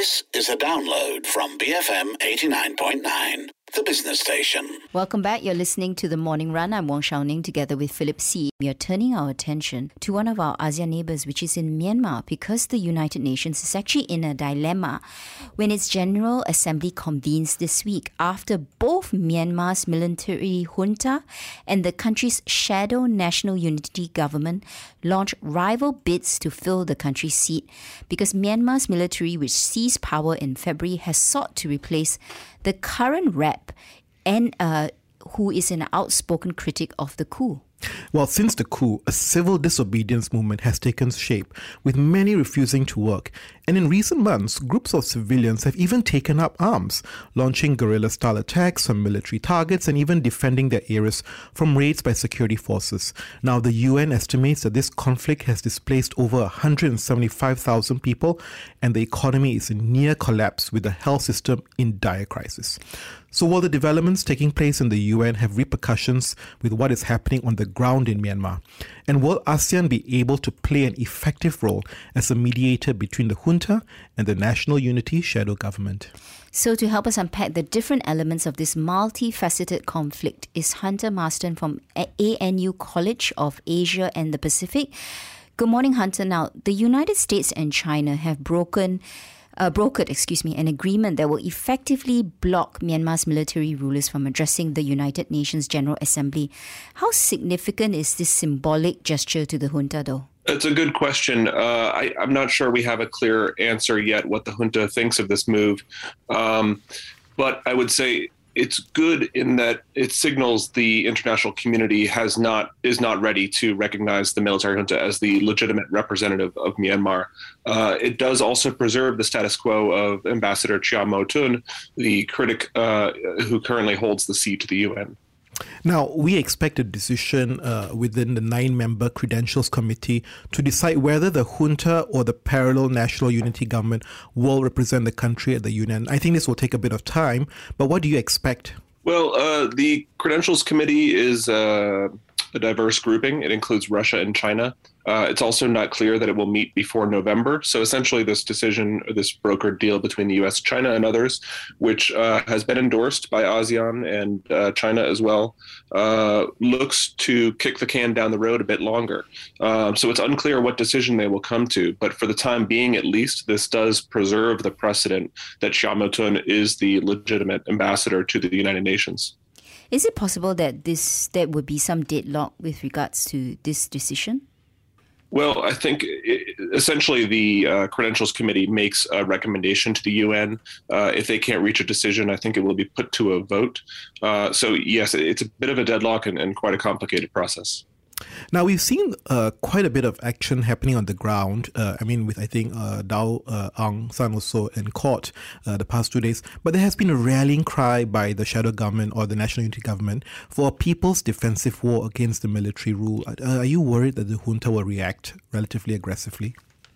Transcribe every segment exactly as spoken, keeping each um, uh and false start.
This is a download from B F M eighty-nine point nine, the business station. Welcome back. You're listening to The Morning Run. I'm Wong Shao Ning together with Philip See. We are turning our attention to one of our ASEAN neighbours, which is in Myanmar, because the United Nations is actually in a dilemma when its General Assembly convenes this week after both Myanmar's military junta and the country's shadow National Unity Government launched rival bids to fill the country's seat, because Myanmar's military, which seized power in February, has sought to replace the current rep and uh, who is an outspoken critic of the coup. Well, since the coup, a civil disobedience movement has taken shape, with many refusing to work. And in recent months, groups of civilians have even taken up arms, launching guerrilla-style attacks on military targets and even defending their areas from raids by security forces. Now, the U N estimates that this conflict has displaced over one hundred seventy-five thousand people, and the economy is in near collapse, with the health system in dire crisis. So will the developments taking place in the U N have repercussions with what is happening on the ground in Myanmar? And will ASEAN be able to play an effective role as a mediator between the junta and the National Unity shadow government? So to help us unpack the different elements of this multifaceted conflict is Hunter Marston from A N U College of Asia and the Pacific. Good morning, Hunter. Now, the United States and China have broken Uh, brokered, excuse me, an agreement that will effectively block Myanmar's military rulers from addressing the United Nations General Assembly. How significant is this symbolic gesture to the junta, though? It's a good question. Uh, I, I'm not sure we have a clear answer yet what the junta thinks of this move. Um, but I would say it's good in that it signals the international community has not is not ready to recognize the military junta as the legitimate representative of Myanmar. Uh, it does also preserve the status quo of Ambassador Chia Mo-tun, the critic uh, who currently holds the seat to the U N. Now, we expect a decision uh, within the nine-member Credentials Committee to decide whether the junta or the parallel National Unity Government will represent the country at the U N. I think this will take a bit of time, but what do you expect? Well, uh, the Credentials Committee is uh, a diverse grouping. It includes Russia and China. Uh, it's also not clear that it will meet before November. So essentially this decision, or this brokered deal between the U S, China, and others, which uh, has been endorsed by ASEAN and uh, China as well, uh, looks to kick the can down the road a bit longer. Um, so it's unclear what decision they will come to. But for the time being, at least, this does preserve the precedent that Chia Mo-tun is the legitimate ambassador to the United Nations. Is it possible that this there would be some deadlock with regards to this decision? Well, I think it, essentially the uh, Credentials Committee makes a recommendation to the U N. Uh, if they can't reach a decision, I think it will be put to a vote. Uh, so, yes, it's a bit of a deadlock and, and quite a complicated process. Now, we've seen uh, quite a bit of action happening on the ground. Uh, I mean, with, I think, uh, Dao uh, Aung San also in court uh, the past two days. But there has been a rallying cry by the shadow government or the National Unity Government for a people's defensive war against the military rule. Uh, are you worried that the junta will react relatively aggressively?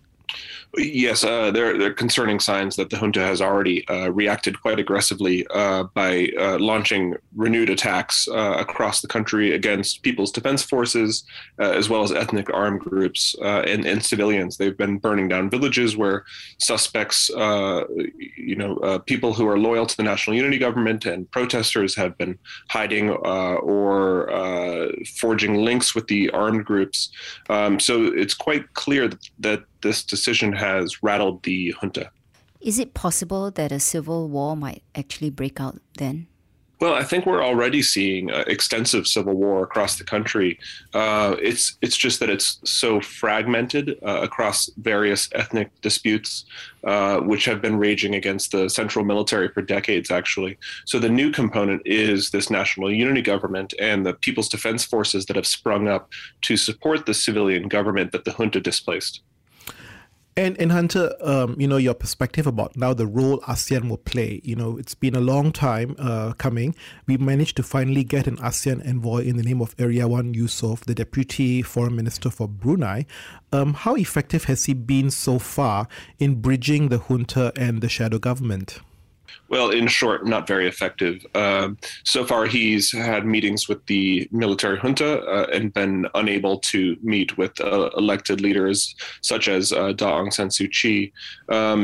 Yes, uh, there, there are concerning signs that the junta has already uh, reacted quite aggressively uh, by uh, launching renewed attacks uh, across the country against People's Defense Forces, uh, as well as ethnic armed groups uh, and, and civilians. They've been burning down villages where suspects, uh, you know, uh, people who are loyal to the National Unity Government and protesters have been hiding uh, or uh, forging links with the armed groups. Um, so it's quite clear that, that this decision has rattled the junta. Is it possible that a civil war might actually break out then? Well, I think we're already seeing uh, extensive civil war across the country. Uh, it's it's just that it's so fragmented uh, across various ethnic disputes, uh, which have been raging against the central military for decades, actually. So the new component is this National Unity Government and the People's Defense Forces that have sprung up to support the civilian government that the junta displaced. And, and Hunter, um, you know, your perspective about now the role ASEAN will play. You know, it's been a long time uh, coming. We managed to finally get an ASEAN envoy in the name of Irawan Yusof, the Deputy Foreign Minister for Brunei. Um, how effective has he been so far in bridging the junta and the shadow government? Well, in short, not very effective. Um, so far, he's had meetings with the military junta uh, and been unable to meet with uh, elected leaders such as uh, Daw Aung San Suu Kyi. Um,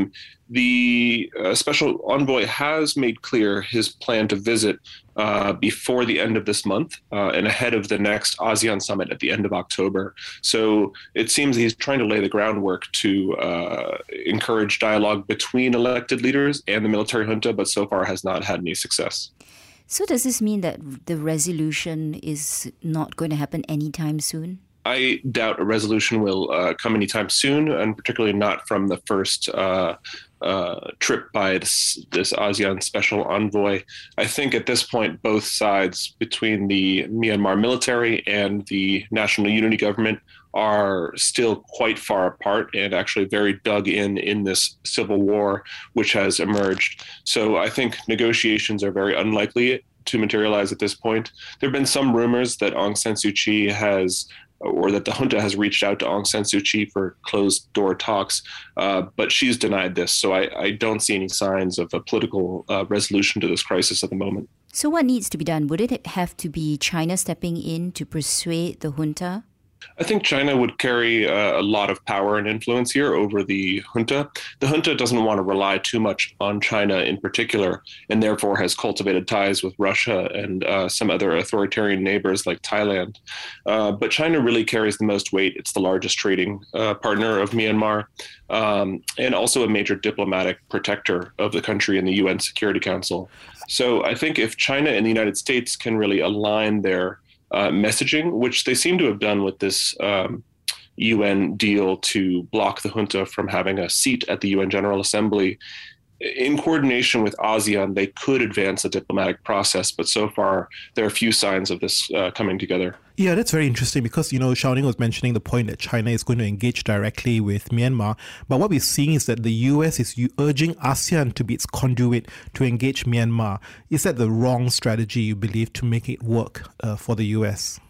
the uh, special envoy has made clear his plan to visit uh, before the end of this month uh, and ahead of the next ASEAN summit at the end of October. So it seems he's trying to lay the groundwork to uh, encourage dialogue between elected leaders and the military junta, but so far has not had any success. So does this mean that the resolution is not going to happen anytime soon? I doubt a resolution will uh, come anytime soon, and particularly not from the first uh, uh, trip by this, this ASEAN special envoy. I think at this point, both sides between the Myanmar military and the National Unity Government are still quite far apart and actually very dug in in this civil war which has emerged. So I think negotiations are very unlikely to materialize at this point. There have been some rumors that Aung San Suu Kyi has or that the junta has reached out to Aung San Suu Kyi for closed-door talks, uh, but she's denied this. So I, I don't see any signs of a political uh, resolution to this crisis at the moment. So what needs to be done? Would it have to be China stepping in to persuade the junta? I think China would carry uh, a lot of power and influence here over the junta. The junta doesn't want to rely too much on China in particular, and therefore has cultivated ties with Russia and uh, some other authoritarian neighbors like Thailand. Uh, but China really carries the most weight. It's the largest trading uh, partner of Myanmar, um, and also a major diplomatic protector of the country in the U N Security Council. So I think if China and the United States can really align their Uh, messaging, which they seem to have done with this um, U N deal to block the junta from having a seat at the U N General Assembly. In coordination with ASEAN, they could advance the diplomatic process, but so far there are few signs of this uh, coming together. Yeah, that's very interesting because, you know, Shao Ning was mentioning the point that China is going to engage directly with Myanmar. But what we're seeing is that the U S is urging ASEAN to be its conduit to engage Myanmar. Is that the wrong strategy, you believe, to make it work uh, for the U S?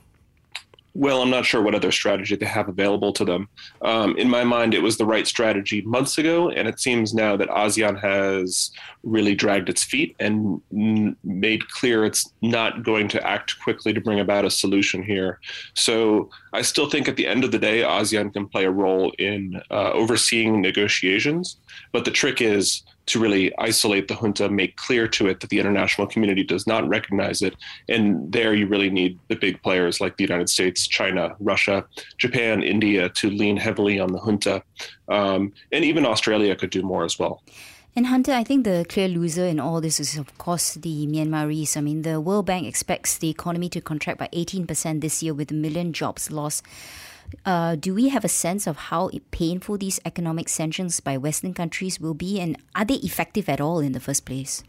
Well, I'm not sure what other strategy they have available to them. Um, in my mind, it was the right strategy months ago, and it seems now that ASEAN has really dragged its feet and n- made clear it's not going to act quickly to bring about a solution here. So I still think at the end of the day, ASEAN can play a role in uh, overseeing negotiations, but the trick is to really isolate the junta, make clear to it that the international community does not recognize it. And there you really need the big players like the United States, China, Russia, Japan, India to lean heavily on the junta. Um, and even Australia could do more as well. And Hunter, I think the clear loser in all this is, of course, the Myanmarese. I mean, the World Bank expects the economy to contract by eighteen percent this year with a million jobs lost. Uh, do we have a sense of how painful these economic sanctions by Western countries will be, and are they effective at all in the first place?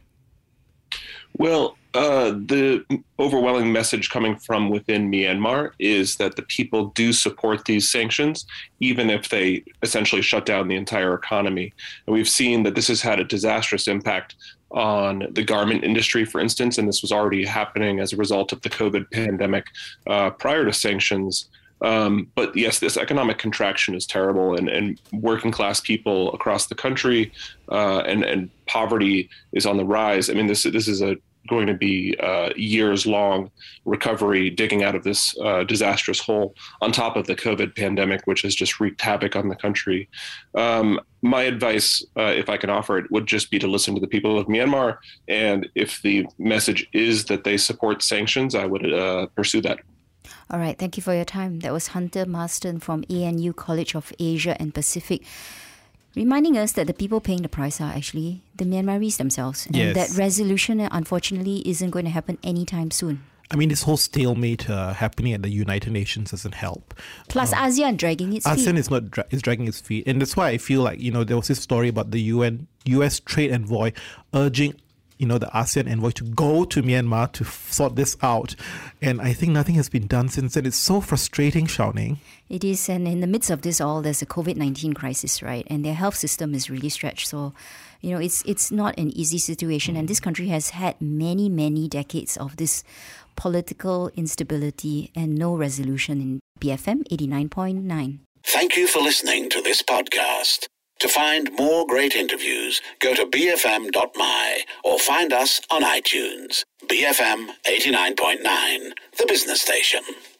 Well, uh, the overwhelming message coming from within Myanmar is that the people do support these sanctions, even if they essentially shut down the entire economy. And we've seen that this has had a disastrous impact on the garment industry, for instance, and this was already happening as a result of the COVID pandemic uh, prior to sanctions. Um, but yes, this economic contraction is terrible, and, and working class people across the country uh, and, and poverty is on the rise. I mean, this this is a going to be uh, years long recovery, digging out of this uh, disastrous hole on top of the COVID pandemic, which has just wreaked havoc on the country. Um, my advice, uh, if I can offer it, would just be to listen to the people of Myanmar. And if the message is that they support sanctions, I would uh, pursue that. All right, thank you for your time. That was Hunter Marston from A N U College of Asia and Pacific, reminding us that the people paying the price are actually the Myanmaris themselves. And yes. that resolution, unfortunately, isn't going to happen anytime soon. I mean, this whole stalemate uh, happening at the United Nations doesn't help. Plus, um, ASEAN dragging its ASEAN feet. ASEAN is not dra- is dragging its feet. And that's why I feel like, you know, there was this story about the U N U S trade envoy urging you know, the ASEAN envoy to go to Myanmar to f- sort this out. And I think nothing has been done since then. It's so frustrating, Shao Ning. It is, and in the midst of this all, there's a COVID nineteen crisis, right? And their health system is really stretched. So, you know, it's it's not an easy situation. And this country has had many, many decades of this political instability and no resolution in B F M eighty-nine point nine. Thank you for listening to this podcast. To find more great interviews, go to b f m dot m y or find us on iTunes. B F M eighty-nine point nine, the business station.